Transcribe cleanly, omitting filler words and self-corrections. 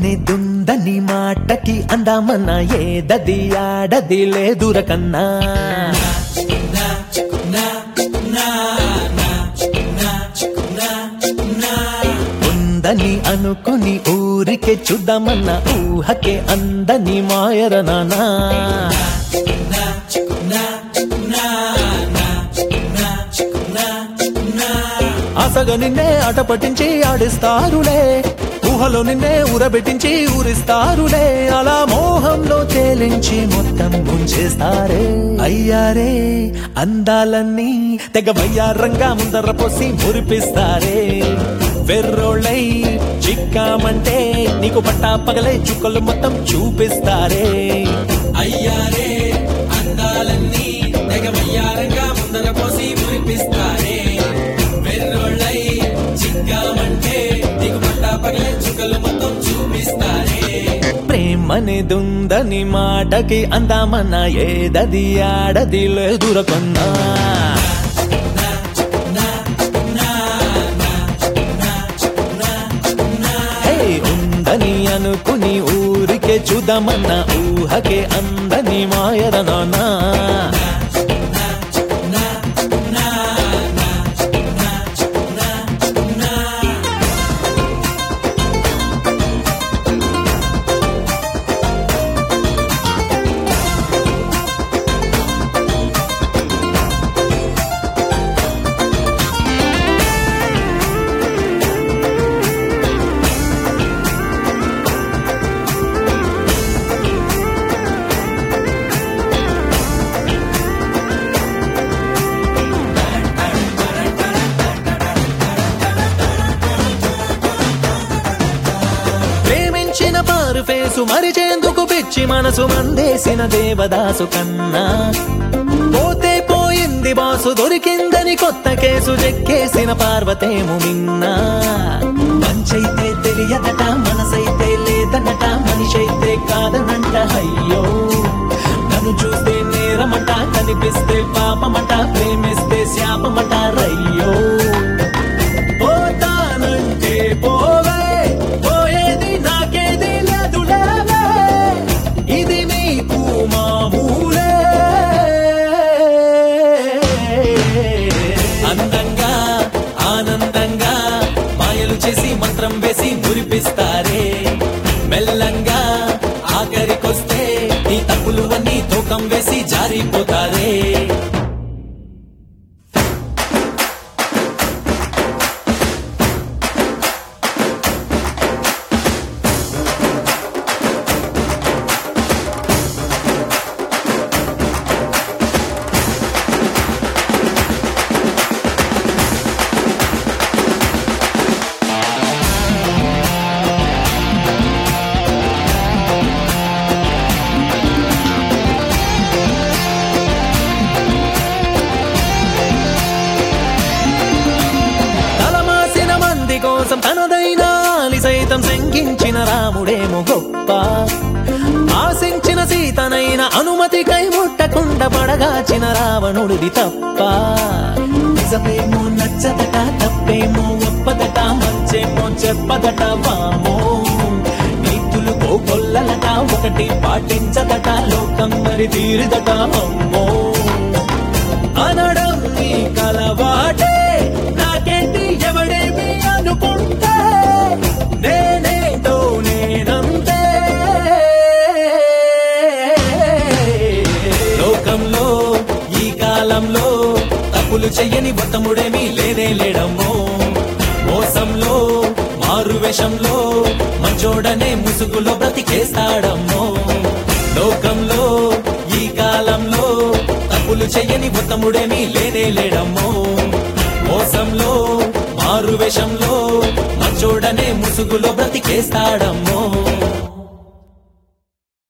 దుందని మాటకి అందామన్నా ఏదది ఆడది లేదురకన్నా ఉందని అనుకుని ఊరికే చూద్దామన్నా ఊహకే అందని మాయర నానా ఆశగా నిన్నే ఆట పట్టించి ఆడిస్తారులే ఊహలో నిన్నే ఊరబెట్టించి ఊరిస్తారులే అలా మోహంలో తేలించి మొత్తం ముంచేస్తారే అయ్యారే అందాలన్నీ తెగ వయ్యారంగా ముందర పోసి మురిపిస్తారే వెర్రోళ్ళై చిక్కామంటే నీకు పట్టా పగలే చుక్కలు మొత్తం చూపిస్తారే అయ్యారే అందాలన్నీ తెగ వయ్యారంగా ముందర పోసి మురిపిస్తారే వెర్రోళ్ళై చిక్కామంటే నీకు పట్టా పగలే చుక్కలు మొత్తం చూపిస్తారే ప్రేమనేదుందని మాటకి అందామన్నా ఏదది ఆడది లేదురకన్నా ఉందని అనుకుని ఊరికే చూద్దామన్నా ఊహకే అందని మాయర నానా పారు ఫేసు మరిచేందుకు పిచ్చి మనసు మందేసిన దేవదాసు కన్నా పోతే పోయింది బాసు దొరికిందని కొత్త కేసు చెక్కేసిన పార్వతేము మిన్నా మంచైతే తెలియదట మనసైతే లేదనట మనిషైతే కాదనంట అయ్యో నన్ను చూస్తే నేరమట కనిపిస్తే పాపమట ప్రేమిస్తే శాపమట రయ్యో పోతానంటే పోవే పోయేది నాకేది ఇది నీకు మామూలే అందంగా ఆనందంగా మాయలు చేసి మంత్రం వేసి మురిపిస్తారే మెల్లంగా ఆఖరికొస్తే నీ తప్పులు అన్నీ తూకం వేసి జారిపోతారే కోసం తనదైన సైతం శంకించిన రాముడేమో గొప్ప ఆశించిన సీతనైన అనుమతికై ముట్టకుండా పడగాచిన రావణుడిది తప్ప నిజమేమో నచ్చదట తప్పేమో ఒప్పదట మంచేమో చెప్పదట వామో నీతులు కోకొల్లలట ఒకటి పాటించదట లోకం మరి తీరుదట అమ్మో అనడం నీ కలవాటే నాకేంటి ఎవడేమి అనుకుంటే నేనేదో నేనంతే లోకంలో ఈ కాలంలో తప్పులు చెయ్యని బతముడేమీ లేనే లేడమ్మో మోసంలో మారు వేషంలో మంచోడనే ముసుగులో బ్రతికేస్తాడమ్మో లోకంలో ఈ కాలంలో తప్పులు చెయ్యని బతముడేమీ లేనే లేడమ్మో మోసంలో మారు వేషంలో మంచోడనే ముసుగులో బ్రతికేస్తాడమ్మో